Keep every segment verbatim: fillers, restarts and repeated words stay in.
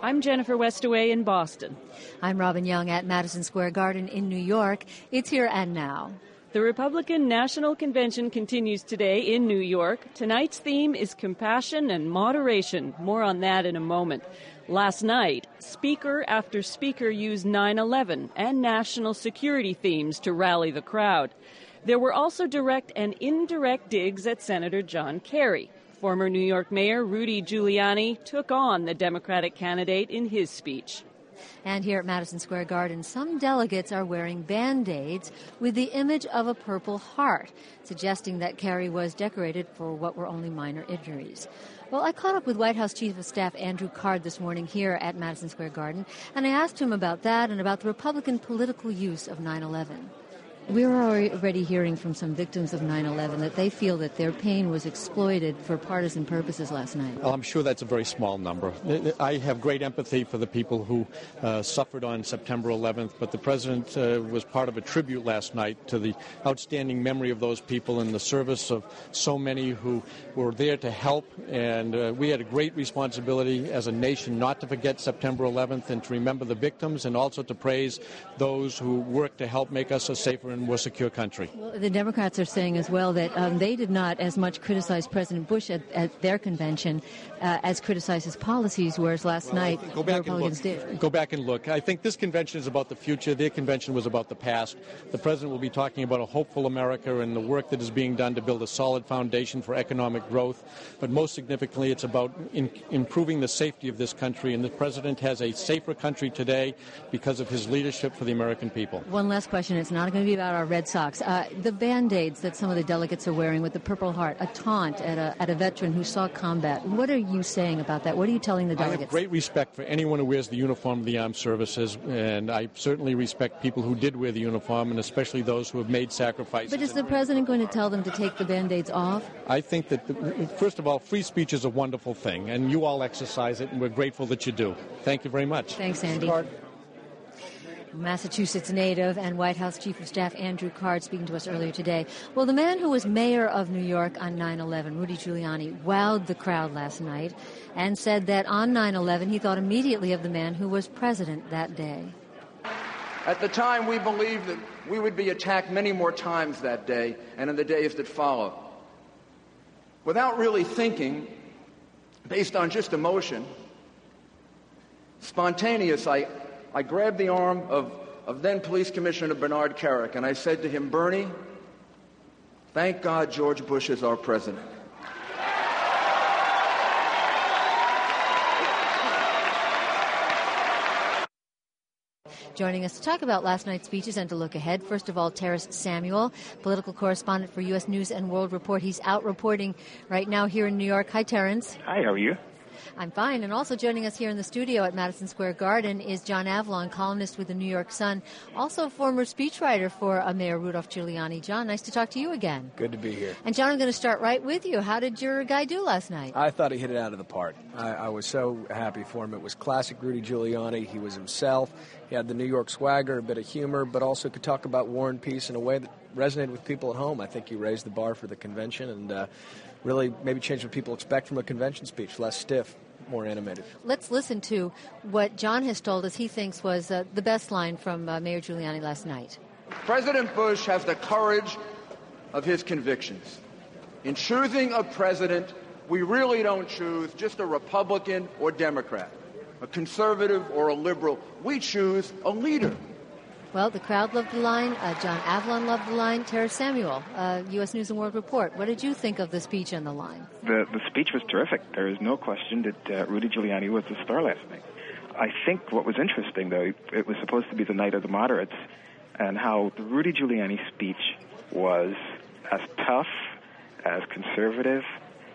I'm Jennifer Westaway in Boston. I'm Robin Young at Madison Square Garden in New York. It's Here and Now. The Republican National Convention continues today in New York. Tonight's theme is compassion and moderation. More on that in a moment. Last night, speaker after speaker used nine eleven and national security themes to rally the crowd. There were also direct and indirect digs at Senator John Kerry. Former New York Mayor Rudy Giuliani took on the Democratic candidate in his speech. And here at Madison Square Garden, some delegates are wearing Band-Aids with the image of a Purple Heart, suggesting that Kerry was decorated for what were only minor injuries. Well, I caught up with White House Chief of Staff Andrew Card this morning here at Madison Square Garden, and I asked him about that and about the Republican political use of nine eleven. We're already hearing from some victims of nine eleven that they feel that their pain was exploited for partisan purposes last night. Well, I'm sure that's a very small number. I have great empathy for the people who uh, suffered on September eleventh, but the President uh, was part of a tribute last night to the outstanding memory of those people in the service of so many who were there to help, and uh, we had a great responsibility as a nation not to forget September eleventh and to remember the victims and also to praise those who worked to help make us a safer and more secure country. Well, the Democrats are saying as well that um, they did not as much criticize President Bush at, at their convention uh, as criticize his policies, whereas last well, night the Republicans did. Go back and look. I think this convention is about the future. Their convention was about the past. The President will be talking about a hopeful America and the work that is being done to build a solid foundation for economic growth. But most significantly, it's about in, improving the safety of this country. And the President has a safer country today because of his leadership for the American people. One last question. It's not going to be about our Red Sox. Uh, the Band-Aids that some of the delegates are wearing with the Purple Heart, a taunt at a, at a veteran who saw combat. What are you saying about that? What are you telling the delegates? I have great respect for anyone who wears the uniform of the armed services, and I certainly respect people who did wear the uniform, and especially those who have made sacrifices. But is the President going to tell them to take the Band-Aids off? I think that, the, first of all, free speech is a wonderful thing, and you all exercise it, and we're grateful that you do. Thank you very much. Thanks, Andy. Massachusetts native and White House Chief of Staff Andrew Card speaking to us earlier today. Well, the man who was mayor of New York on nine eleven, Rudy Giuliani, wowed the crowd last night and said that on nine eleven he thought immediately of the man who was president that day. At the time, we believed that we would be attacked many more times that day and in the days that follow. Without really thinking, based on just emotion, spontaneous, I I grabbed the arm of, of then Police Commissioner Bernard Kerik, and I said to him, Bernie, thank God George Bush is our president. Joining us to talk about last night's speeches and to look ahead, first of all, Terrace Samuel, political correspondent for U S News and World Report. He's out reporting right now here in New York. Hi, Terrence. Hi, how are you? I'm fine. And also joining us here in the studio at Madison Square Garden is John Avlon, columnist with the New York Sun, also former speechwriter for uh, Mayor Rudolph Giuliani. John, nice to talk to you again. Good to be here. And John, I'm going to start right with you. How did your guy do last night? I thought he hit it out of the park. I, I was so happy for him. It was classic Rudy Giuliani. He was himself. He had the New York swagger, a bit of humor, but also could talk about war and peace in a way that resonated with people at home. I think he raised the bar for the convention and uh, really maybe changed what people expect from a convention speech, less stiff, more animated. Let's listen to what John has told us he thinks was uh, the best line from uh, Mayor Giuliani last night. President Bush has the courage of his convictions. In choosing a president, we really don't choose just a Republican or Democrat, a conservative or a liberal. We choose a leader. Well, the crowd loved the line. Uh, John Avlon loved the line. Terrace Samuel, uh, U S News and World Report. What did you think of the speech and the line? The the speech was terrific. There is no question that uh, Rudy Giuliani was the star last night. I think what was interesting, though, it was supposed to be the night of the moderates, and how the Rudy Giuliani speech was as tough, as conservative,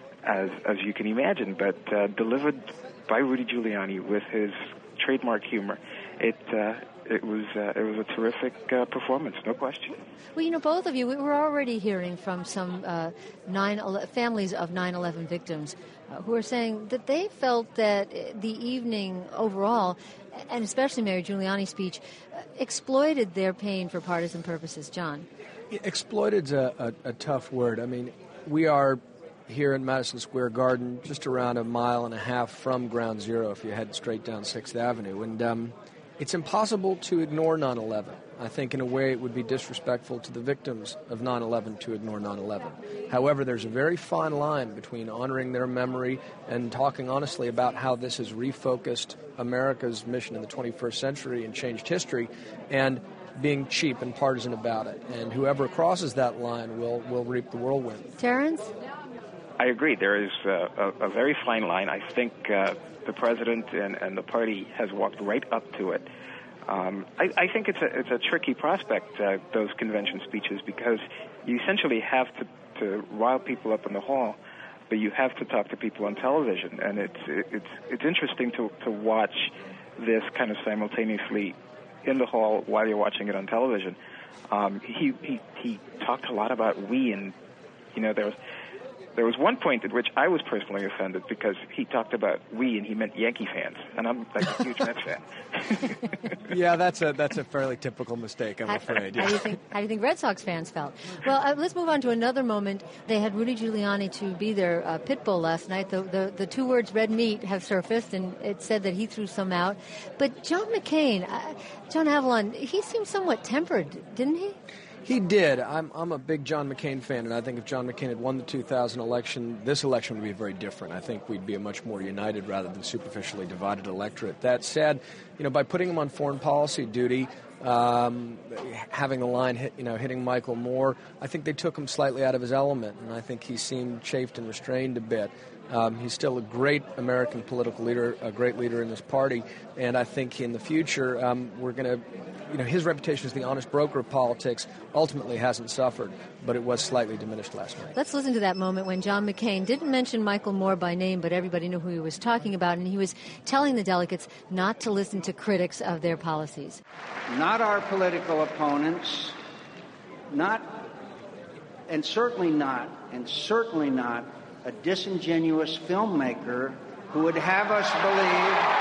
as as you can imagine, but uh, delivered by Rudy Giuliani with his trademark humor. It uh, it was uh, it was a terrific uh, performance, no question. Well, you know, both of you, we were already hearing from some uh, nine families of nine eleven victims uh, who are saying that they felt that the evening overall, and especially Mayor Giuliani's speech, uh, exploited their pain for partisan purposes. John? Exploited's a, a, a tough word. I mean, we are here in Madison Square Garden, just around a mile and a half from Ground Zero if you head straight down sixth Avenue. And um, it's impossible to ignore nine eleven. I think in a way it would be disrespectful to the victims of nine eleven to ignore nine eleven. However, there's a very fine line between honoring their memory and talking honestly about how this has refocused America's mission in the twenty-first century and changed history, and being cheap and partisan about it. And whoever crosses that line will, will reap the whirlwind. Terrence? I agree. There is uh, a, a very fine line. I think uh, the president and, and the party has walked right up to it. Um, I, I think it's a, it's a tricky prospect, uh, those convention speeches, because you essentially have to, to rile people up in the hall, but you have to talk to people on television. And it's it's it's interesting to, to watch this kind of simultaneously in the hall while you're watching it on television. Um, he, he he talked a lot about we, and you know there was. There was one point at which I was personally offended because he talked about we and he meant Yankee fans, and I'm like a huge Mets fan. Yeah, that's a that's a fairly typical mistake, I'm how, afraid. How, yeah. do you think, how do you think Red Sox fans felt? Well, uh, let's move on to another moment. They had Rudy Giuliani to be their uh, pit bull last night. The, the the two words red meat have surfaced, and it said that he threw some out. But John McCain, uh, John Avalon, he seemed somewhat tempered, didn't he? He did. I'm I'm a big John McCain fan, and I think if John McCain had won the two thousand election, this election would be very different. I think we'd be a much more united rather than superficially divided electorate. That said, you know, by putting him on foreign policy duty, um, having the line hit, you know, hitting Michael Moore, I think they took him slightly out of his element, and I think he seemed chafed and restrained a bit. Um, he's still a great American political leader, a great leader in this party, and I think in the future um, we're going to, you know, his reputation as the honest broker of politics ultimately hasn't suffered, but it was slightly diminished last night. Let's listen to that moment when John McCain didn't mention Michael Moore by name, but everybody knew who he was talking about, and he was telling the delegates not to listen to critics of their policies. Not our political opponents, not, and certainly not, and certainly not a disingenuous filmmaker who would have us believe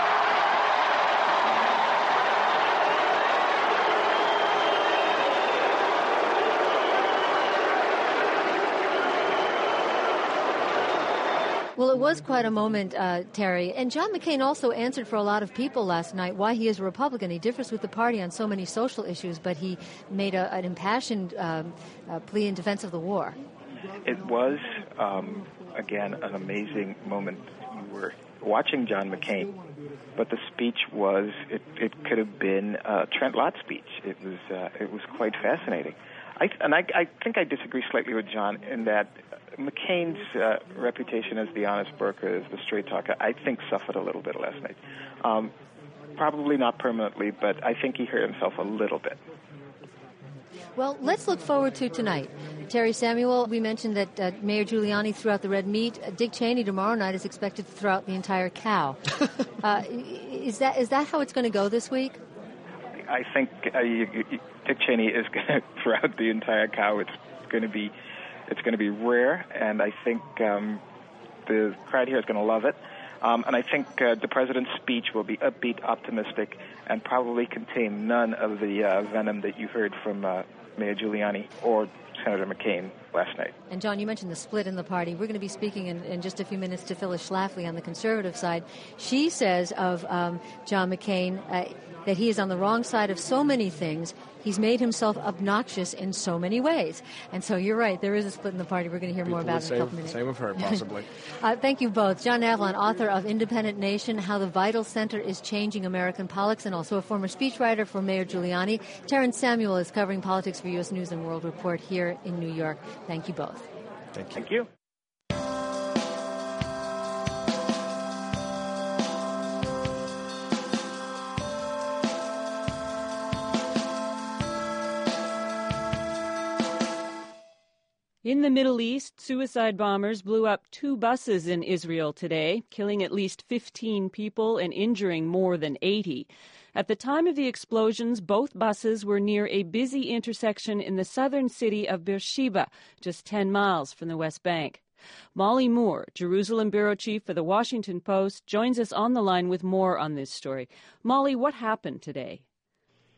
Well, it was quite a moment, uh, Terry. And John McCain also answered for a lot of people last night why he is a Republican. He differs with the party on so many social issues, but he made a, an impassioned um, uh, plea in defense of the war. It was, um, again, an amazing moment. You were watching John McCain, but the speech was, it, it could have been a Trent Lott speech. It was uh, it was quite fascinating. I, and I, I think I disagree slightly with John in that McCain's uh, reputation as the honest broker, as the straight talker, I think suffered a little bit last night. Um, probably not permanently, but I think he hurt himself a little bit. Well, let's look forward to tonight. Terry Samuel, we mentioned that uh, Mayor Giuliani threw out the red meat. Uh, Dick Cheney tomorrow night is expected to throw out the entire cow. uh, is that is that how it's going to go this week? I think uh, you, you, Dick Cheney is going to throw out the entire cow. It's going to be it's going to be rare, and I think um, the crowd here is going to love it. Um, and I think uh, the president's speech will be upbeat, optimistic, and probably contain none of the uh, venom that you heard from uh, Mayor Giuliani or Senator McCain last night. And, John, you mentioned the split in the party. We're going to be speaking in, in just a few minutes to Phyllis Schlafly on the conservative side. She says of um, John McCain uh, that he is on the wrong side of so many things. He's made himself obnoxious in so many ways. And so you're right, there is a split in the party. We're going to hear People more about it in a couple minutes. Same of her, possibly. uh, thank you both. John Avalon, author of Independent Nation, How the Vital Center is Changing American Politics, and also a former speechwriter for Mayor Giuliani. Terrence Samuel is covering politics for U S News and World Report here in New York. Thank you both. Thank you. Thank you. In the Middle East, suicide bombers blew up two buses in Israel today, killing at least fifteen people and injuring more than eighty. At the time of the explosions, both buses were near a busy intersection in the southern city of Beersheba, just ten miles from the West Bank. Molly Moore, Jerusalem bureau chief for The Washington Post, joins us on the line with more on this story. Molly, what happened today? Two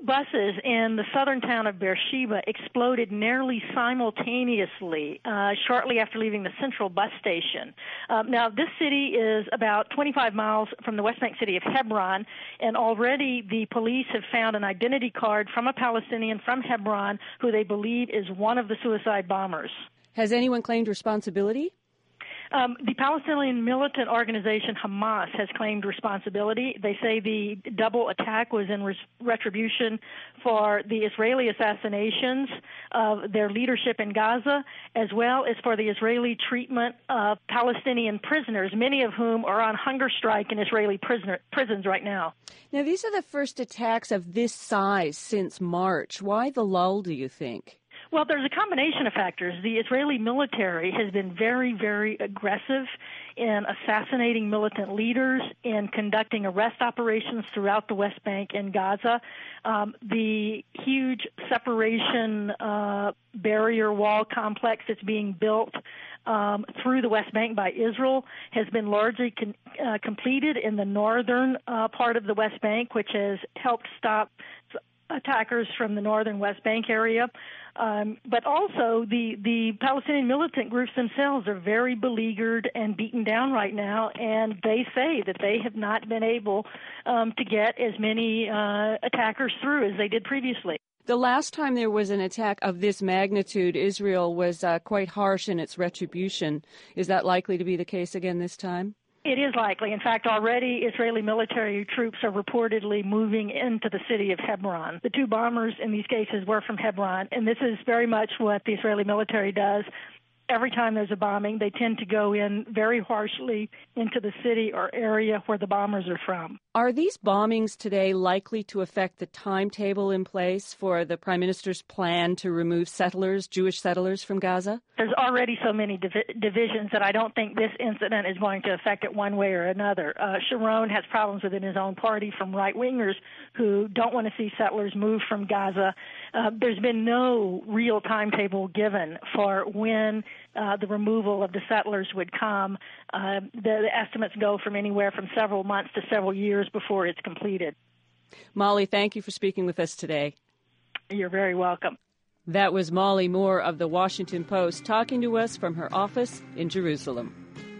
buses in the southern town of Beersheba exploded nearly simultaneously uh, shortly after leaving the central bus station. Uh, now, this city is about twenty-five miles from the West Bank city of Hebron, and already the police have found an identity card from a Palestinian from Hebron who they believe is one of the suicide bombers. Has anyone claimed responsibility? Um, the Palestinian militant organization Hamas has claimed responsibility. They say the double attack was in res- retribution for the Israeli assassinations of their leadership in Gaza, as well as for the Israeli treatment of Palestinian prisoners, many of whom are on hunger strike in Israeli prisoner- prisons right now. Now, these are the first attacks of this size since March. Why the lull, do you think? Well, there's a combination of factors. The Israeli military has been very, very aggressive in assassinating militant leaders, in conducting arrest operations throughout the West Bank and Gaza. Um, the huge separation uh, barrier wall complex that's being built um, through the West Bank by Israel has been largely con- uh, completed in the northern uh, part of the West Bank, which has helped stop attackers from the northern West Bank area. Um, but also the, the Palestinian militant groups themselves are very beleaguered and beaten down right now, and they say that they have not been able um, to get as many uh, attackers through as they did previously. The last time there was an attack of this magnitude, Israel was uh, quite harsh in its retribution. Is that likely to be the case again this time? It is likely. In fact, already Israeli military troops are reportedly moving into the city of Hebron. The two bombers in these cases were from Hebron, and this is very much what the Israeli military does. Every time there's a bombing, they tend to go in very harshly into the city or area where the bombers are from. Are these bombings today likely to affect the timetable in place for the Prime Minister's plan to remove settlers, Jewish settlers, from Gaza? There's already so many div- divisions that I don't think this incident is going to affect it one way or another. Uh, Sharon has problems within his own party from right-wingers who don't want to see settlers move from Gaza. Uh, there's been no real timetable given for when uh, the removal of the settlers would come. Uh, the, the estimates go from anywhere from several months to several years before it's completed. Molly, thank you for speaking with us today. You're very welcome. That was Molly Moore of The Washington Post talking to us from her office in Jerusalem.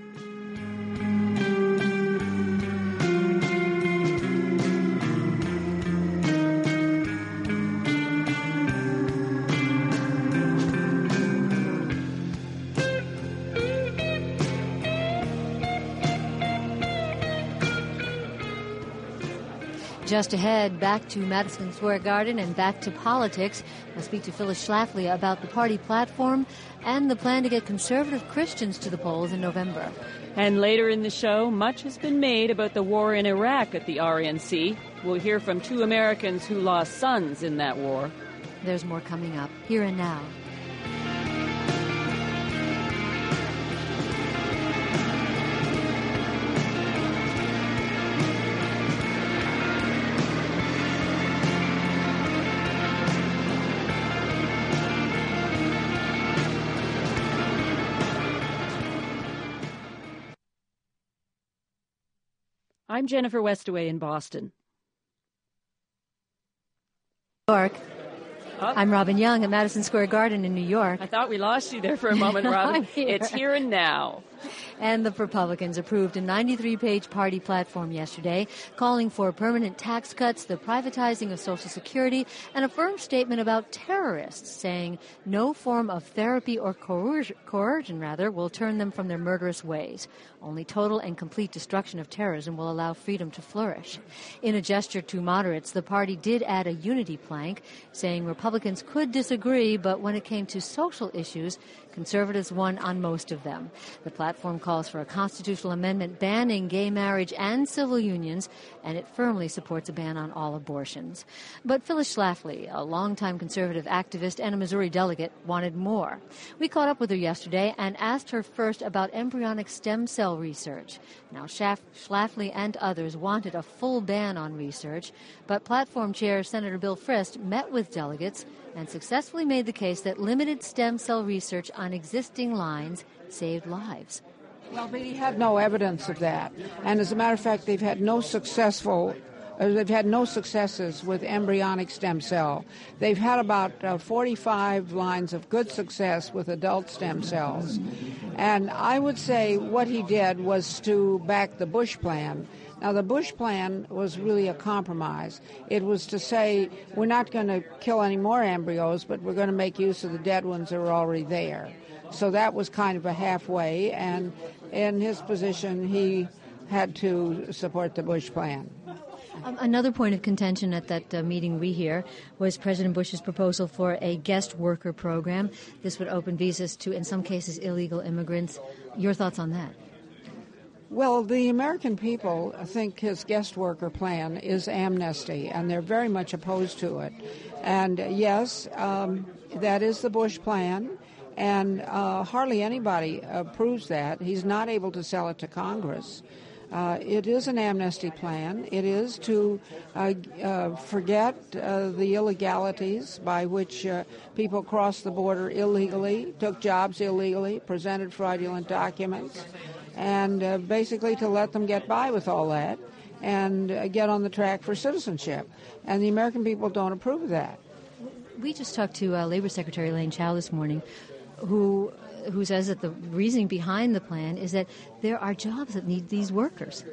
Just ahead, back to Madison Square Garden and back to politics. I'll speak to Phyllis Schlafly about the party platform and the plan to get conservative Christians to the polls in November. And later in the show, much has been made about the war in Iraq at the R N C. We'll hear from two Americans who lost sons in that war. There's more coming up here and now. I'm Jennifer Westaway in Boston. New York. Oh. I'm Robin Young at Madison Square Garden in New York. I thought we lost you there for a moment, Robin. Here. It's here and now. And the Republicans approved a ninety-three page party platform yesterday calling for permanent tax cuts, the privatizing of Social Security, and a firm statement about terrorists, saying no form of therapy or coercion, coercion rather, will turn them from their murderous ways. Only total and complete destruction of terrorism will allow freedom to flourish. In a gesture to moderates, the party did add a unity plank, saying Republicans could disagree, but when it came to social issues, conservatives won on most of them. The platform calls for a constitutional amendment banning gay marriage and civil unions, and it firmly supports a ban on all abortions. But Phyllis Schlafly, a longtime conservative activist and a Missouri delegate, wanted more. We caught up with her yesterday and asked her first about embryonic stem cell research. Now, Schlafly and others wanted a full ban on research, but platform chair Senator Bill Frist met with delegates and successfully made the case that limited stem cell research on existing lines saved lives. Well, but he had no evidence of that. And as a matter of fact, they've had no successful uh, they've had no successes with embryonic stem cell. They've had about uh, forty-five lines of good success with adult stem cells. And I would say what he did was to back the Bush plan. Now, the Bush plan was really a compromise. It was to say, we're not going to kill any more embryos, but we're going to make use of the dead ones that are already there. So that was kind of a halfway, and in his position, he had to support the Bush plan. Um, another point of contention at that uh, meeting we hear was President Bush's proposal for a guest worker program. This would open visas to, in some cases, illegal immigrants. Your thoughts on that? Well, the American people think his guest worker plan is amnesty, and they're very much opposed to it. And yes, um, that is the Bush plan, and uh, hardly anybody approves that. He's not able to sell it to Congress. Uh, it is an amnesty plan. It is to uh, uh, forget uh, the illegalities by which uh, people crossed the border illegally, took jobs illegally, presented fraudulent documents, and uh, basically to let them get by with all that and uh, get on the track for citizenship. And the American people don't approve of that. We just talked to uh, Labor Secretary Elaine Chao this morning, who who says that the reasoning behind the plan is that there are jobs that need these workers.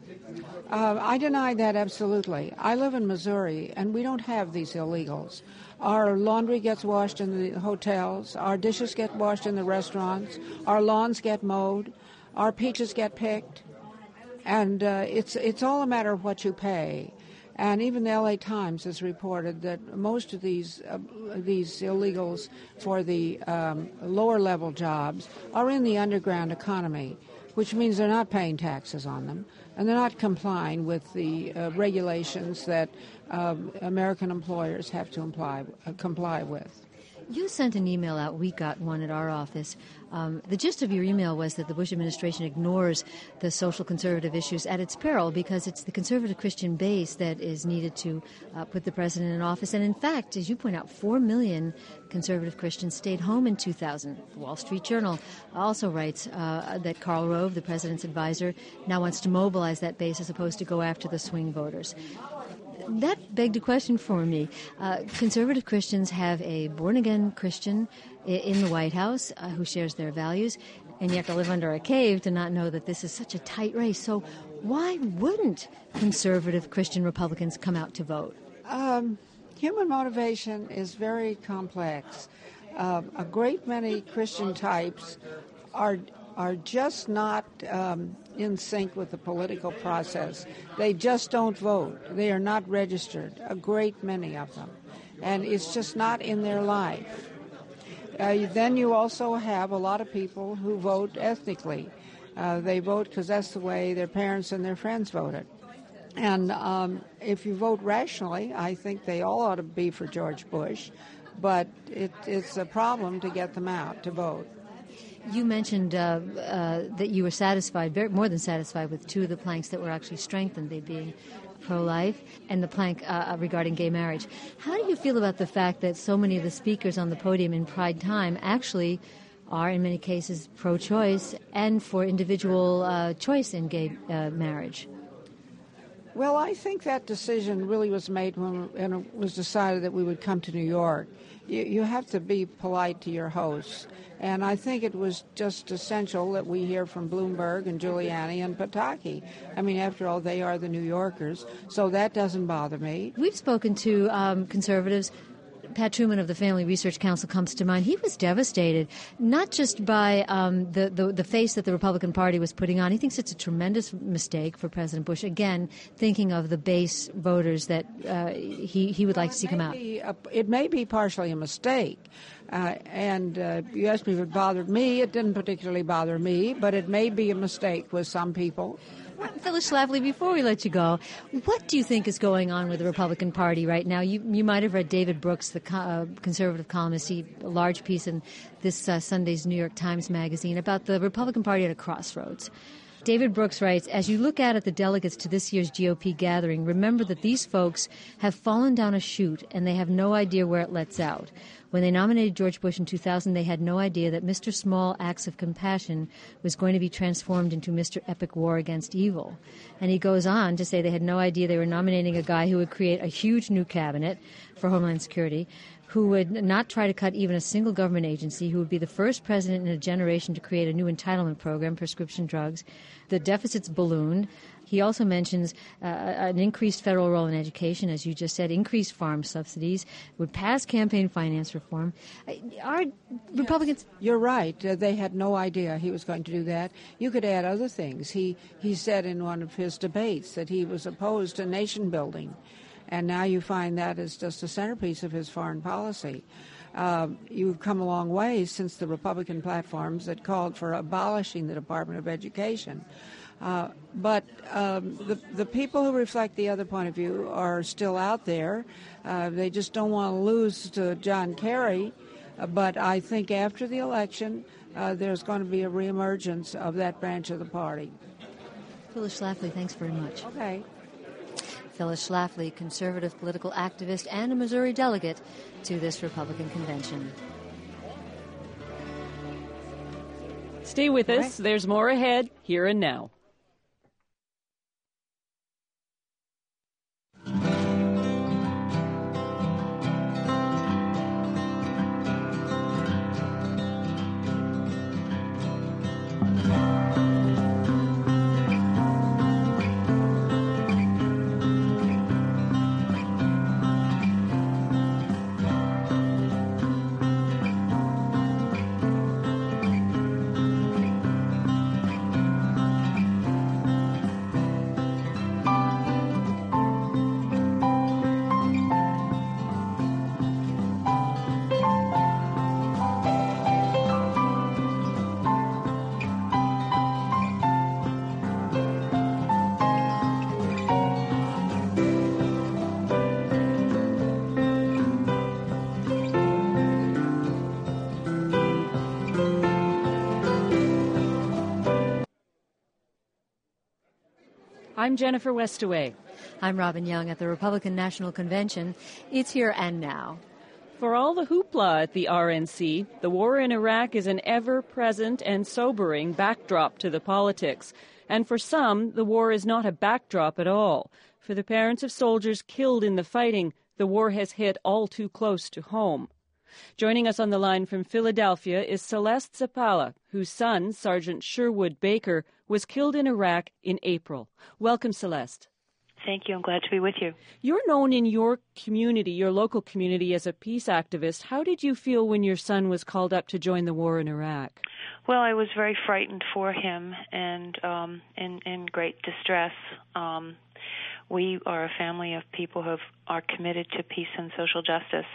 Uh, I deny that absolutely. I live in Missouri, and we don't have these illegals. Our laundry gets washed in the hotels. Our dishes get washed in the restaurants. Our lawns get mowed. Our peaches get picked. And uh, it's it's all a matter of what you pay. And even the L A Times has reported that most of these uh, these illegals for the um, lower level jobs are in the underground economy, which means they're not paying taxes on them, and they're not complying with the uh, regulations that uh, American employers have to imply, uh, comply with. You sent an email out. We got one at our office. Um, the gist of your email was that the Bush administration ignores the social conservative issues at its peril because it's the conservative Christian base that is needed to uh, put the president in office. And in fact, as you point out, four million conservative Christians stayed home in two thousand. The Wall Street Journal also writes uh, that Karl Rove, the president's advisor, now wants to mobilize that base as opposed to go after the swing voters. That begged a question for me. Uh, conservative Christians have a born-again Christian I- in the White House uh, who shares their values, and you have to live under a cave to not know that this is such a tight race. So why wouldn't conservative Christian Republicans come out to vote? Um, human motivation is very complex. Uh, a great many Christian types are are just not um, in sync with the political process. They just don't vote. They are not registered, a great many of them. And it's just not in their life. Uh, then you also have a lot of people who vote ethnically. Uh, they vote because that's the way their parents and their friends voted. And um, if you vote rationally, I think they all ought to be for George Bush. But it, it's a problem to get them out to vote. You mentioned uh, uh, that you were satisfied, very, more than satisfied, with two of the planks that were actually strengthened, they being pro-life and the plank uh, regarding gay marriage. How do you feel about the fact that so many of the speakers on the podium in Pride Time actually are, in many cases, pro-choice and for individual uh, choice in gay uh, marriage? Well, I think that decision really was made when and it was decided that we would come to New York. You, you have to be polite to your hosts. And I think it was just essential that we hear from Bloomberg and Giuliani and Pataki. I mean, after all, they are the New Yorkers, so that doesn't bother me. We've spoken to um, conservatives. Pat Truman of the Family Research Council comes to mind. He was devastated, not just by um, the, the the face that the Republican Party was putting on. He thinks it's a tremendous mistake for President Bush, again, thinking of the base voters that uh, he, he would like well, to see come out. A, it may be partially a mistake. Uh, and uh, you asked me if it bothered me. It didn't particularly bother me, but it may be a mistake with some people. Phyllis Schlafly, before we let you go, what do you think is going on with the Republican Party right now? You you might have read David Brooks, the co- uh, conservative columnist, he, a large piece in this uh, Sunday's New York Times Magazine about the Republican Party at a crossroads. David Brooks writes, as you look out at the delegates to this year's G O P gathering, remember that these folks have fallen down a chute and they have no idea where it lets out. When they nominated George Bush in two thousand, they had no idea that Mister Small Acts of Compassion was going to be transformed into Mister Epic War Against Evil. And he goes on to say they had no idea they were nominating a guy who would create a huge new cabinet for Homeland Security, who would not try to cut even a single government agency, who would be the first president in a generation to create a new entitlement program, prescription drugs. The deficit's ballooned. He also mentions uh, an increased federal role in education, as you just said, increased farm subsidies, would pass campaign finance reform. Are Republicans... Yes, you're right. Uh, they had no idea he was going to do that. You could add other things. He, he said in one of his debates that he was opposed to nation building. And now you find that is just a centerpiece of his foreign policy. Uh, you've come a long way since the Republican platforms that called for abolishing the Department of Education. Uh, but um, the, the people who reflect the other point of view are still out there. Uh, they just don't want to lose to John Kerry. Uh, but I think after the election, uh, there's going to be a reemergence of that branch of the party. Phyllis Schlafly, thanks very much. Okay. Phyllis Schlafly, conservative political activist and a Missouri delegate to this Republican convention. Stay with us. Right. There's more ahead, here and now. I'm Jennifer Westaway. I'm Robin Young at the Republican National Convention. It's here and now. For all the hoopla at the R N C, the war in Iraq is an ever-present and sobering backdrop to the politics. And for some, the war is not a backdrop at all. For the parents of soldiers killed in the fighting, the war has hit all too close to home. Joining us on the line from Philadelphia is Celeste Zapala, whose son, Sergeant Sherwood Baker, was killed in Iraq in April. Welcome, Celeste. Thank you. I'm glad to be with you. You're known in your community, your local community, as a peace activist. How did you feel when your son was called up to join the war in Iraq? Well, I was very frightened for him and um, in, in great distress. Um, we are a family of people who have, are committed to peace and social justice.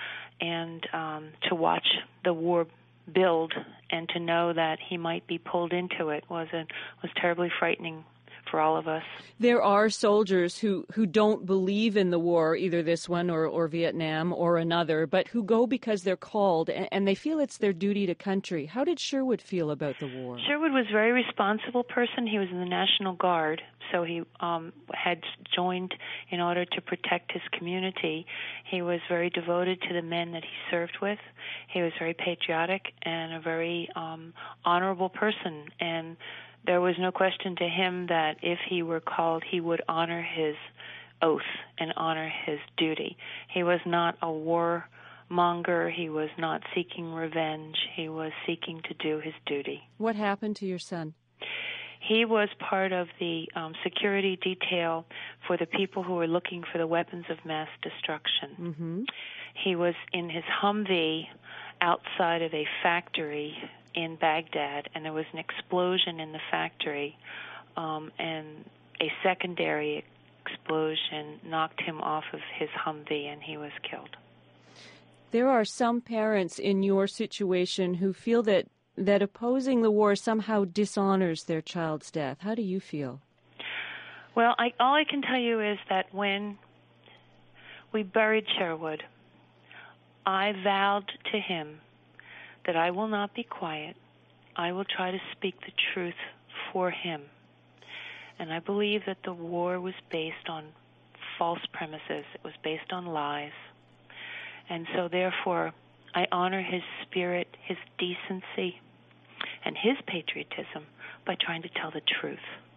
And um, to watch the war build and to know that he might be pulled into it was a, was terribly frightening for all of us. There are soldiers who, who don't believe in the war, either this one or, or Vietnam or another, but who go because they're called and, and they feel it's their duty to country. How did Sherwood feel about the war? Sherwood was a very responsible person. He was in the National Guard, so he um, had joined in order to protect his community. He was very devoted to the men that he served with. He was very patriotic and a very um, honorable person, and there was no question to him that if he were called, he would honor his oath and honor his duty. He was not a warmonger. He was not seeking revenge. He was seeking to do his duty. What happened to your son? He was part of the um, security detail for the people who were looking for the weapons of mass destruction. Mm-hmm. He was in his Humvee outside of a factory in Baghdad, and there was an explosion in the factory, um, and a secondary explosion knocked him off of his Humvee, and he was killed. There are some parents in your situation who feel that, that opposing the war somehow dishonors their child's death. How do you feel? Well, I, all I can tell you is that when we buried Sherwood, I vowed to him that I will not be quiet. I will try to speak the truth for him And I believe that the war was based on false premises. It was based on lies. And so therefore, I honor his spirit, his decency, and his patriotism by trying to tell the truth.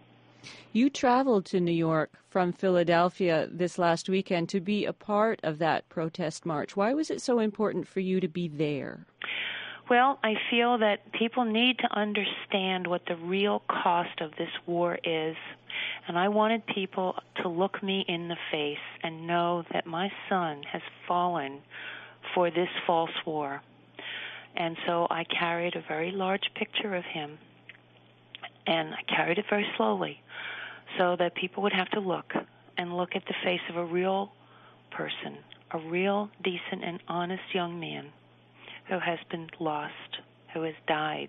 You traveled to New York from Philadelphia this last weekend to be a part of that protest march. Why was it so important for you to be there? Well, I feel that people need to understand what the real cost of this war is. And I wanted people to look me in the face and know that my son has fallen for this false war. And so I carried a very large picture of him, and I carried it very slowly so that people would have to look and look at the face of a real person, a real, decent, and honest young man who has been lost, who has died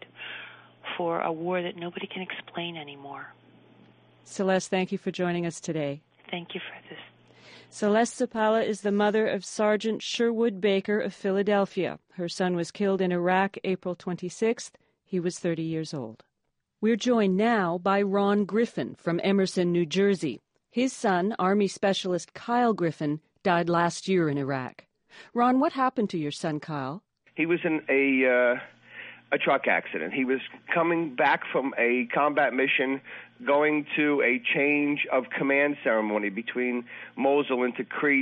for a war that nobody can explain anymore. Celeste, thank you for joining us today. Thank you for this. Celeste Zapala is the mother of Sergeant Sherwood Baker of Philadelphia. Her son was killed in Iraq April twenty-sixth. He was thirty years old. We're joined now by Ron Griffin from Emerson, New Jersey. His son, Army Specialist Kyle Griffin, died last year in Iraq. Ron, what happened to your son, Kyle? He was in a uh, a truck accident. He was coming back from a combat mission, going to a change of command ceremony between Mosul and Tikrit,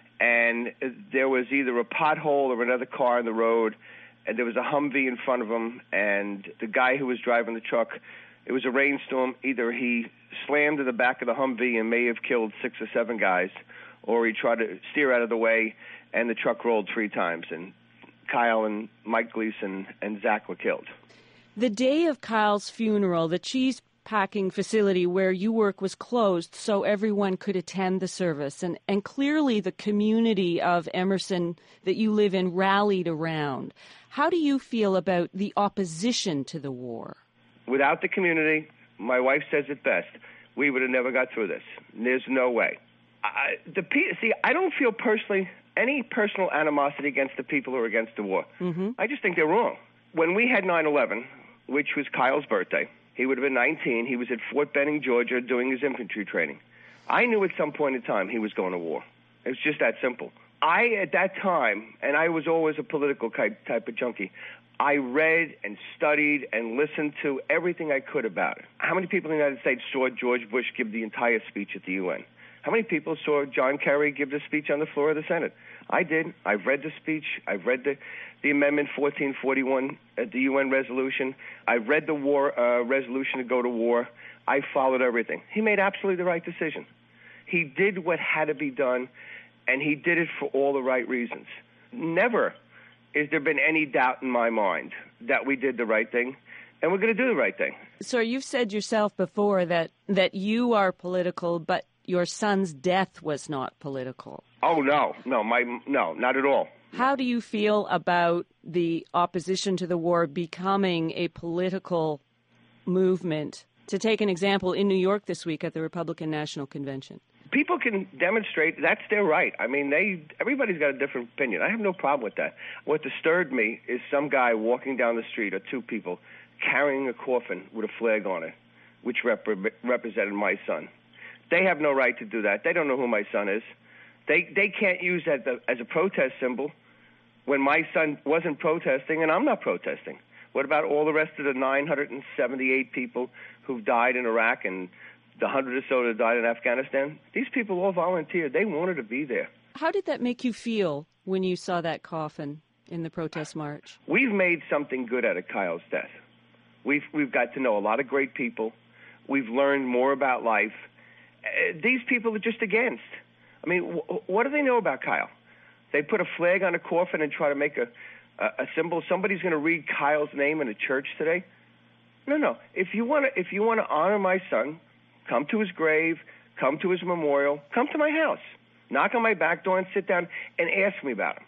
and there was either a pothole or another car in the road, and there was a Humvee in front of him, and the guy who was driving the truck, it was a rainstorm. Either he slammed to the back of the Humvee and may have killed six or seven guys, or he tried to steer out of the way, and the truck rolled three times, and Kyle and Mike Gleason and Zach were killed. The day of Kyle's funeral, the cheese packing facility where you work was closed so everyone could attend the service. And, and clearly the community of Emerson that you live in rallied around. How do you feel about the opposition to the war? Without the community, my wife says it best, we would have never got through this. There's no way. I, the See, I don't feel personally any personal animosity against the people who are against the war. Mm-hmm. I just think they're wrong. When we had nine eleven, which was Kyle's birthday, he would have been nineteen. He was at Fort Benning, Georgia, doing his infantry training. I knew at some point in time he was going to war. It was just that simple. I, at that time, and I was always a political type, type of junkie, I read and studied and listened to everything I could about it. How many people in the United States saw George Bush give the entire speech at the U N? How many people saw John Kerry give the speech on the floor of the Senate? I did. I've read the speech. I've read the, the Amendment fourteen forty-one at the U N resolution. I've read the war uh, resolution to go to war. I followed everything. He made absolutely the right decision. He did what had to be done, and he did it for all the right reasons. Never has there been any doubt in my mind that we did the right thing, and we're going to do the right thing. So you've said yourself before that, that you are political, but your son's death was not political. Oh, no, no, my no, not at all. How do you feel about the opposition to the war becoming a political movement? To take an example, in New York this week at the Republican National Convention. People can demonstrate, that's their right. I mean, they everybody's got a different opinion. I have no problem with that. What disturbed me is some guy walking down the street, or two people, carrying a coffin with a flag on it, which rep- represented my son. They have no right to do that. They don't know who my son is. They they can't use that as a protest symbol when my son wasn't protesting and I'm not protesting. What about all the rest of the nine hundred seventy-eight people who've died in Iraq and the one hundred or so that died in Afghanistan? These people all volunteered. They wanted to be there. How did that make you feel when you saw that coffin in the protest march? We've made something good out of Kyle's death. We've, we've got to know a lot of great people. We've learned more about life. Uh, these people are just against. I mean, w- what do they know about Kyle? They put a flag on a coffin and try to make a, a, a symbol. Somebody's going to read Kyle's name in a church today? No, no. If you want to, if you want to honor my son, come to his grave, come to his memorial, come to my house, knock on my back door and sit down and ask me about him.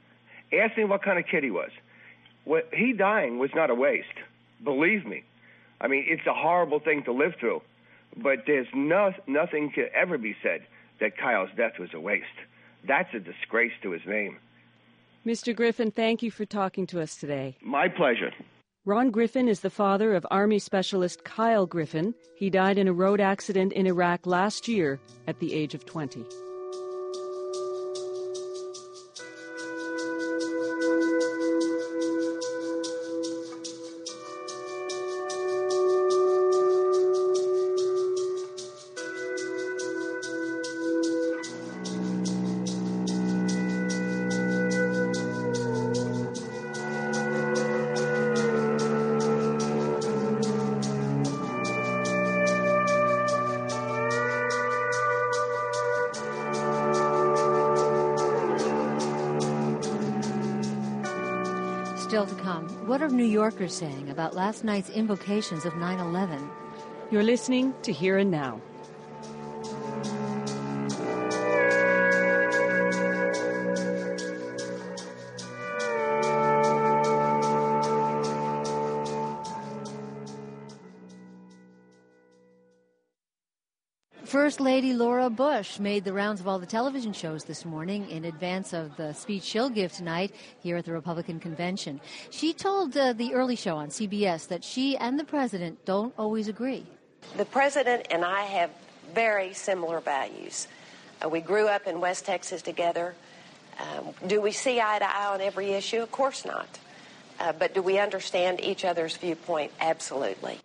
Ask me what kind of kid he was. What, he dying was not a waste. Believe me. I mean, it's a horrible thing to live through. But there's no, nothing to ever be said that Kyle's death was a waste. That's a disgrace to his name. Mister Griffin, thank you for talking to us today. My pleasure. Ron Griffin is the father of Army Specialist Kyle Griffin. He died in a road accident in Iraq last year at the age of twenty. Still to come, what are New Yorkers saying about last night's invocations of nine eleven? You're listening to Here and Now. First Lady Laura Bush made the rounds of all the television shows this morning in advance of the speech she'll give tonight here at the Republican convention. She told uh, the early show on C B S that she and the president don't always agree. The president and I have very similar values. Uh, we grew up in West Texas together. Um, do we see eye to eye on every issue? Of course not. Uh, but do we understand each other's viewpoint? Absolutely.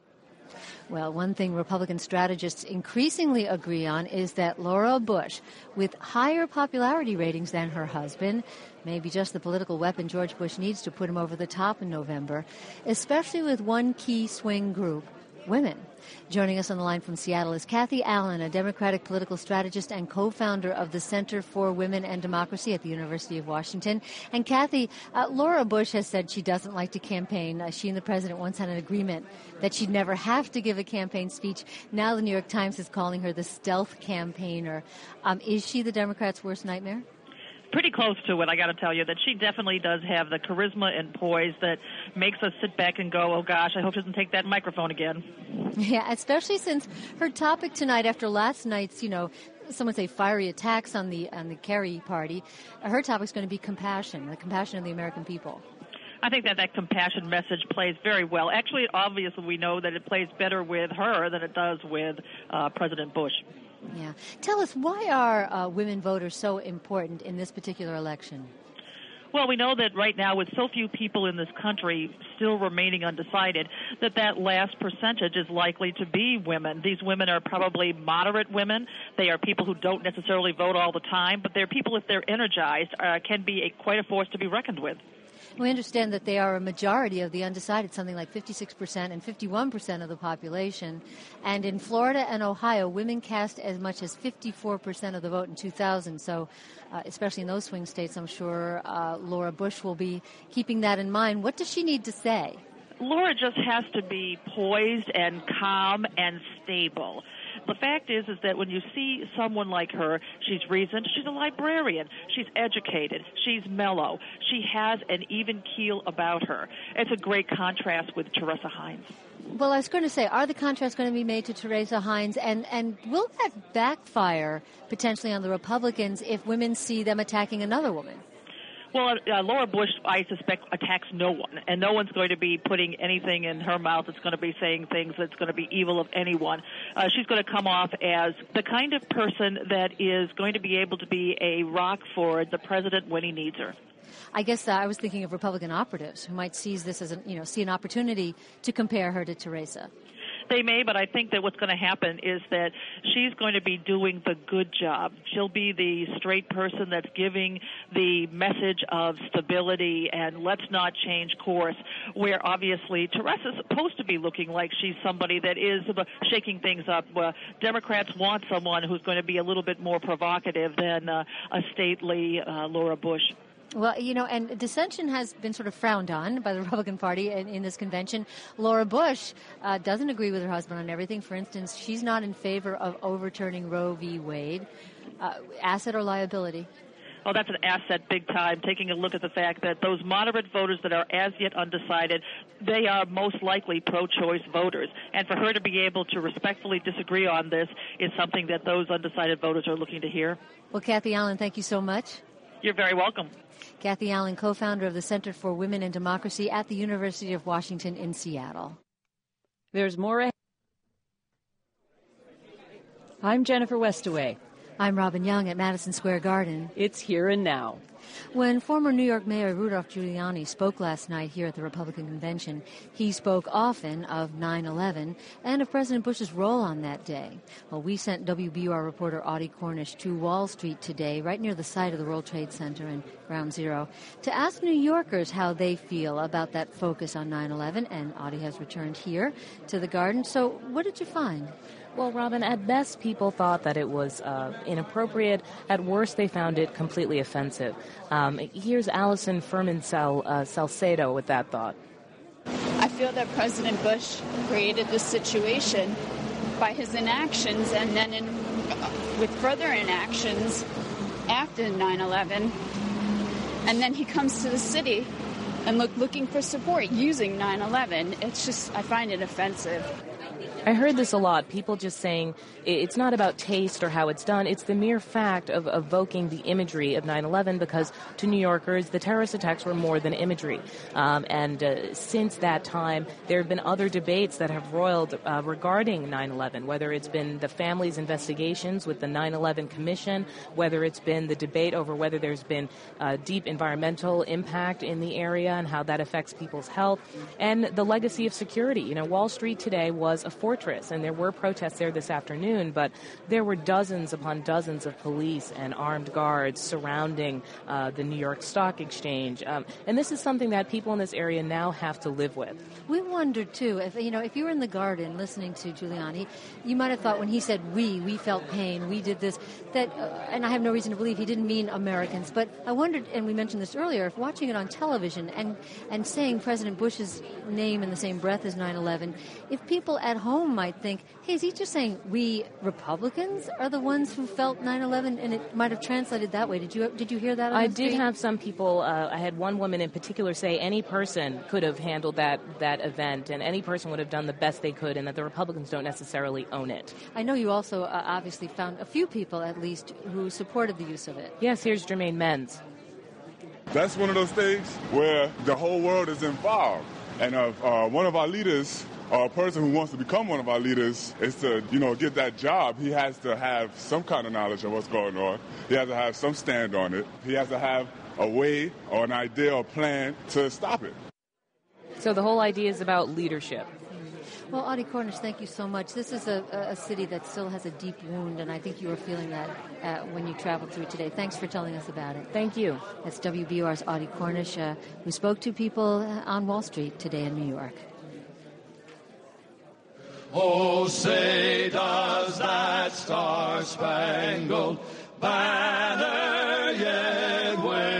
Well, one thing Republican strategists increasingly agree on is that Laura Bush, with higher popularity ratings than her husband, may be just the political weapon George Bush needs to put him over the top in November, especially with one key swing group, women. Joining us on the line from Seattle is Kathy Allen, a Democratic political strategist and co-founder of the Center for Women and Democracy at the University of Washington. And Kathy, uh, Laura Bush has said she doesn't like to campaign. Uh, she and the president once had an agreement that she'd never have to give a campaign speech. Now the New York Times is calling her the stealth campaigner. Um, is she the Democrats' worst nightmare? Pretty close to it, I got to tell you, that she definitely does have the charisma and poise that makes us sit back and go, oh, gosh, I hope she doesn't take that microphone again. Yeah, especially since her topic tonight after last night's, you know, some would say fiery attacks on the on the Kerry party, her topic's going to be compassion, the compassion of the American people. I think that that compassion message plays very well. Actually, obviously, we know that it plays better with her than it does with uh, President Bush. Yeah. Tell us, why are uh, women voters so important in this particular election? Well, we know that right now, with so few people in this country still remaining undecided, that that last percentage is likely to be women. These women are probably moderate women. They are people who don't necessarily vote all the time, but they're people, if they're energized, uh, can be a, quite a force to be reckoned with. We understand that they are a majority of the undecided, something like fifty-six percent and fifty-one percent of the population. And in Florida and Ohio, women cast as much as fifty-four percent of the vote in two thousand. So uh, especially in those swing states, I'm sure uh, Laura Bush will be keeping that in mind. What does she need to say? Laura just has to be poised and calm and stable. The fact is, is that when you see someone like her, she's reasoned, she's a librarian, she's educated, she's mellow, she has an even keel about her. It's a great contrast with Teresa Heinz. Well, I was going to say, are the contrasts going to be made to Teresa Heinz, and, and will that backfire potentially on the Republicans if women see them attacking another woman? Well, uh, Laura Bush, I suspect, attacks no one, and no one's going to be putting anything in her mouth that's going to be saying things that's going to be evil of anyone. Uh, she's going to come off as the kind of person that is going to be able to be a rock for the president when he needs her. I guess uh, I was thinking of Republican operatives who might seize this as, a, you know, see an opportunity to compare her to Teresa. They may, but I think that what's going to happen is that she's going to be doing the good job. She'll be the straight person that's giving the message of stability and let's not change course, where obviously Teresa's supposed to be looking like she's somebody that is shaking things up. Uh, Democrats want someone who's going to be a little bit more provocative than uh, a stately uh, Laura Bush. Well, you know, and dissension has been sort of frowned on by the Republican Party in, in this convention. Laura Bush uh, doesn't agree with her husband on everything. For instance, she's not in favor of overturning Roe v. Wade. Uh, asset or liability? Oh, that's an asset big time, taking a look at the fact that those moderate voters that are as yet undecided, they are most likely pro-choice voters. And for her to be able to respectfully disagree on this is something that those undecided voters are looking to hear. Well, Kathy Allen, thank you so much. You're very welcome. Kathy Allen, co-founder of the Center for Women and Democracy at the University of Washington in Seattle. There's more ahead. I'm Jennifer Westaway. I'm Robin Young at Madison Square Garden. It's Here and Now. When former New York Mayor Rudolph Giuliani spoke last night here at the Republican Convention, he spoke often of nine eleven and of President Bush's role on that day. Well, we sent W B U R reporter Audie Cornish to Wall Street today, right near the site of the World Trade Center and Ground Zero, to ask New Yorkers how they feel about that focus on nine eleven, and Audie has returned here to the Garden. So what did you find? Well, Robin, at best, people thought that it was uh, inappropriate. At worst, they found it completely offensive. Um, here's Allison Furman uh, Salcedo with that thought. I feel that President Bush created this situation by his inactions, and then in, uh, with further inactions after nine eleven. And then he comes to the city and look, looking for support using nine eleven. It's just, I find it offensive. I heard this a lot, people just saying it's not about taste or how it's done. It's the mere fact of evoking the imagery of nine eleven, because to New Yorkers, the terrorist attacks were more than imagery. Um, and uh, since that time, there have been other debates that have roiled uh, regarding nine eleven, whether it's been the family's investigations with the nine eleven Commission, whether it's been the debate over whether there's been uh, deep environmental impact in the area and how that affects people's health, and the legacy of security. You know, Wall Street today was a fortress, and there were protests there this afternoon, but there were dozens upon dozens of police and armed guards surrounding uh, the New York Stock Exchange. Um, and this is something that people in this area now have to live with. We wondered, too, if, you know, if you were in the Garden listening to Giuliani, you might have thought when he said we, we felt pain, we did this, that, uh, and I have no reason to believe he didn't mean Americans, but I wondered, and we mentioned this earlier, if watching it on television and, and saying President Bush's name in the same breath as nine eleven, if people at home might think, hey, is he just saying we Republicans are the ones who felt nine eleven, and it might have translated that way. Did you did you hear that on I the did street? have some people, uh, I had one woman in particular say any person could have handled that, that event, and any person would have done the best they could, and that the Republicans don't necessarily own it. I know you also uh, obviously found a few people, at least, who supported the use of it. Yes, here's Jermaine Menz. That's one of those things where the whole world is involved, and uh, uh, one of our leaders, a person who wants to become one of our leaders, is to, you know, get that job. He has to have some kind of knowledge of what's going on. He has to have some stand on it. He has to have a way or an idea or plan to stop it. So the whole idea is about leadership. Well, Audie Cornish, thank you so much. This is a, a city that still has a deep wound, and I think you were feeling that uh, when you traveled through today. Thanks for telling us about it. Thank you. That's W B U R's Audie Cornish, uh, who spoke to people on Wall Street today in New York. Oh, say does that star-spangled banner yet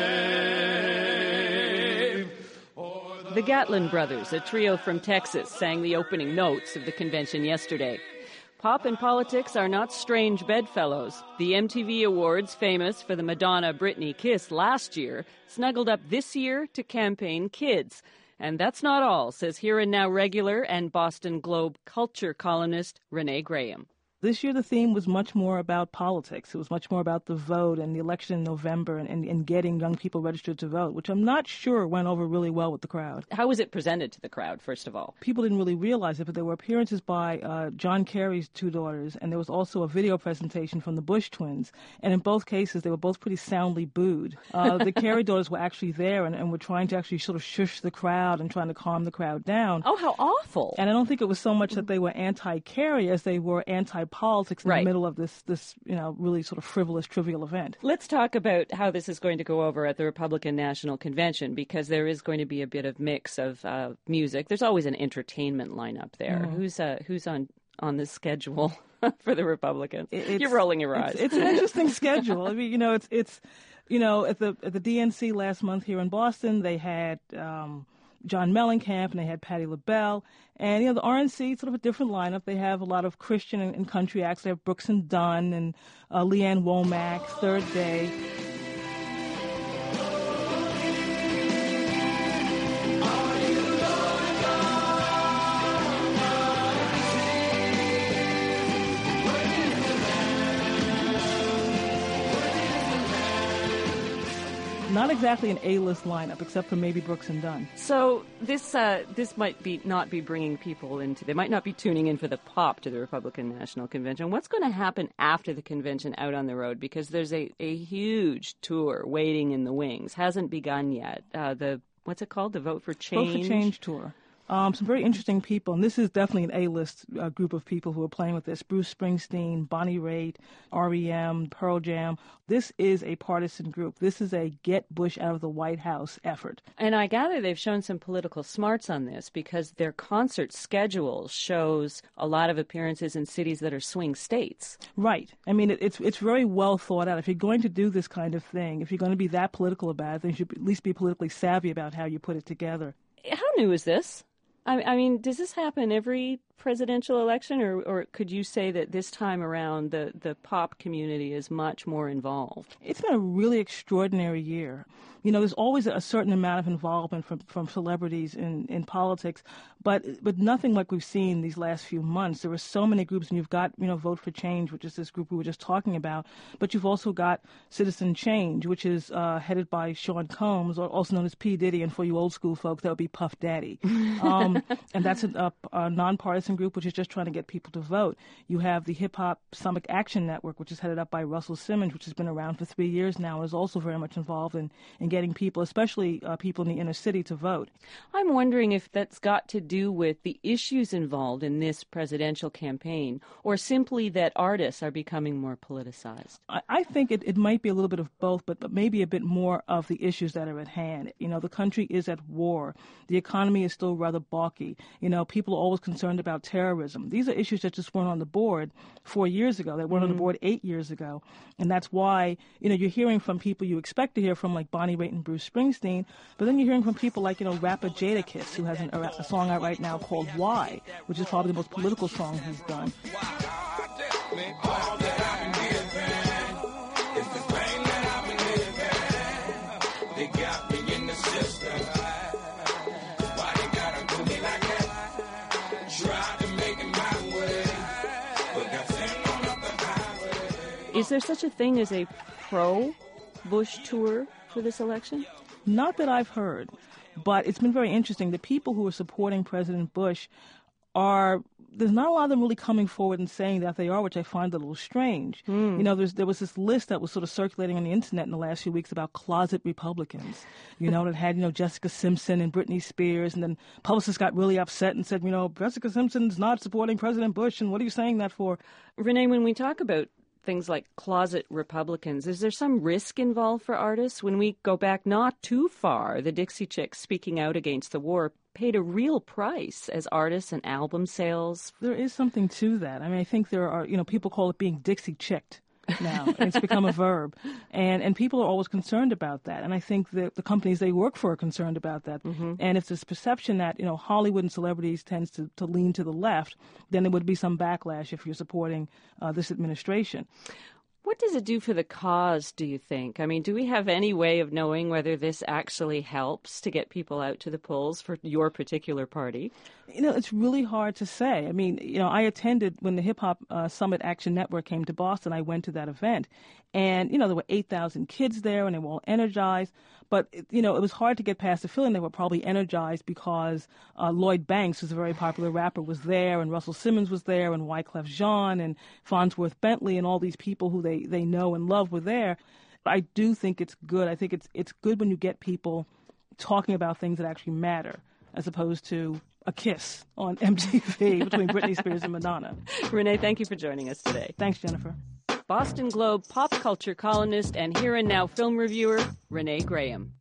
wave? The Gatlin Brothers, a trio from Texas, sang the opening notes of the convention yesterday. Pop and politics are not strange bedfellows. The M T V Awards, famous for the Madonna-Britney kiss last year, snuggled up this year to campaign kids. And that's not all, says Here and Now regular and Boston Globe culture columnist Renee Graham. This year the theme was much more about politics. It was much more about the vote and the election in November and, and, and getting young people registered to vote, which I'm not sure went over really well with the crowd. How was it presented to the crowd, first of all? People didn't really realize it, but there were appearances by uh, John Kerry's two daughters, and there was also a video presentation from the Bush twins. And in both cases, they were both pretty soundly booed. Uh, the Kerry daughters were actually there and, and were trying to actually sort of shush the crowd and trying to calm the crowd down. Oh, how awful. And I don't think it was so much that they were anti-Kerry as they were anti-politics in right. the middle of this, this, you know, really sort of frivolous, trivial event. Let's talk about how this is going to go over at the Republican National Convention, because there is going to be a bit of mix of uh, music. There's always an entertainment lineup there. Mm-hmm. Who's uh, who's on, on the schedule for the Republicans? It's, You're rolling your eyes. It's, it's an interesting schedule. I mean, you know, it's it's you know, at the at the D N C last month here in Boston, they had um, John Mellencamp and they had Patti LaBelle. And, you know, the R N C, sort of a different lineup. They have a lot of Christian and, and country acts. They have Brooks and Dunn and uh, Leanne Womack, Third Day. not exactly an A-list lineup, except for maybe Brooks and Dunn. So this uh, this might be not be bringing people into. They might not be tuning in for the pop to the Republican National Convention. What's going to happen after the convention out on the road? Because there's a, a huge tour waiting in the wings. Hasn't begun yet. Uh, the what's it called? The Vote for Change. Vote for Change tour. Um, some very interesting people, and this is definitely an A-list uh, group of people who are playing with this. Bruce Springsteen, Bonnie Raitt, R E M, Pearl Jam. This is a partisan group. This is a get Bush out of the White House effort. And I gather they've shown some political smarts on this because their concert schedule shows a lot of appearances in cities that are swing states. Right. I mean, it, it's it's very well thought out. If you're going to do this kind of thing, if you're going to be that political about it, then you should at least be politically savvy about how you put it together. How new is this? I, I mean, does this happen every presidential election, or, or could you say that this time around the, the pop community is much more involved? It's been a really extraordinary year. You know, there's always a certain amount of involvement from, from celebrities in, in politics, but but nothing like we've seen these last few months. There were so many groups, and you've got, you know, Vote for Change, which is this group we were just talking about, but you've also got Citizen Change, which is uh, headed by Sean Combs, or also known as P. Diddy, and for you old school folks, that would be Puff Daddy. Um, and that's a, a, a nonpartisan group which is just trying to get people to vote. You have the Hip Hop Stomach Action Network, which is headed up by Russell Simmons, which has been around for three years now and is also very much involved in, in getting people, especially uh, people in the inner city, to vote. I'm wondering if that's got to do with the issues involved in this presidential campaign, or simply that artists are becoming more politicized. I, I think it, it might be a little bit of both, but, but maybe a bit more of the issues that are at hand. You know, the country is at war. The economy is still rather balky. You know, people are always concerned about terrorism. These are issues that just weren't on the board four years ago. They weren't mm-hmm. on the board eight years ago. And that's why, you know, you're hearing from people you expect to hear from, like Bonnie Raitt and Bruce Springsteen, but then you're hearing from people like, you know, rapper Jadakiss, who has an, a, a song out right now called Why, which is probably the most political song he's done. Is there such a thing as a pro-Bush tour for this election? Not that I've heard, but it's been very interesting. The people who are supporting President Bush are, there's not a lot of them really coming forward and saying that they are, which I find a little strange. Mm. You know, there's, there was this list that was sort of circulating on the internet in the last few weeks about closet Republicans, you know, that had, you know, Jessica Simpson and Britney Spears, and then publicists got really upset and said, you know, Jessica Simpson's not supporting President Bush, and what are you saying that for? Renee, when we talk about things like closet Republicans, is there some risk involved for artists? When we go back not too far, the Dixie Chicks, speaking out against the war, paid a real price as artists and album sales. There is something to that. I mean, I think there are, you know, people call it being Dixie chicked now. It's become a verb. And and people are always concerned about that. And I think that the companies they work for are concerned about that. Mm-hmm. And if there's perception that, you know, Hollywood and celebrities tends to, to lean to the left, then there would be some backlash if you're supporting uh, this administration. What does it do for the cause, do you think? I mean, do we have any way of knowing whether this actually helps to get people out to the polls for your particular party? You know, it's really hard to say. I mean, you know, I attended when the Hip Hop uh, Summit Action Network came to Boston. I went to that event. And, you know, there were eight thousand kids there, and they were all energized. But, you know, it was hard to get past the feeling they were probably energized because uh, Lloyd Banks, who's a very popular rapper, was there, and Russell Simmons was there, and Wyclef Jean, and Farnsworth Bentley, and all these people who they, they know and love were there. I do think it's good. I think it's it's good when you get people talking about things that actually matter, as opposed to a kiss on M T V between Britney Spears and Madonna. Renee, thank you for joining us today. Thanks, Jennifer. Boston Globe pop culture columnist and Here and Now film reviewer, Renee Graham.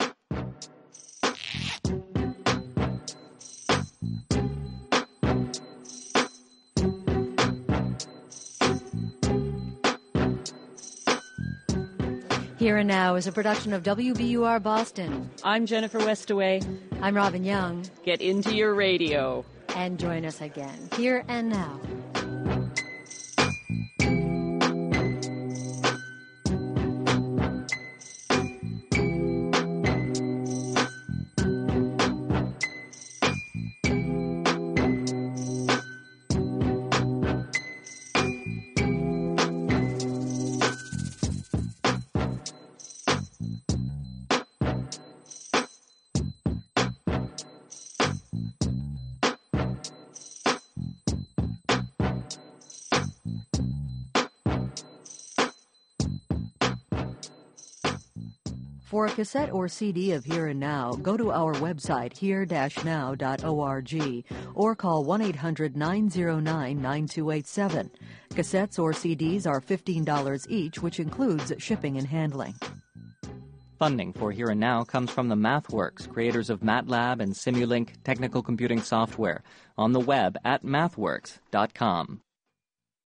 Here and Now is a production of W B U R Boston. I'm Jennifer Westaway. I'm Robin Young. Get into your radio. And join us again. Here and Now. For a cassette or C D of Here and Now, go to our website here dash now dot org or call one eight hundred nine oh nine nine two eight seven. Cassettes or C Ds are fifteen dollars each, which includes shipping and handling. Funding for Here and Now comes from the MathWorks, creators of MATLAB and Simulink technical computing software, on the web at mathworks dot com.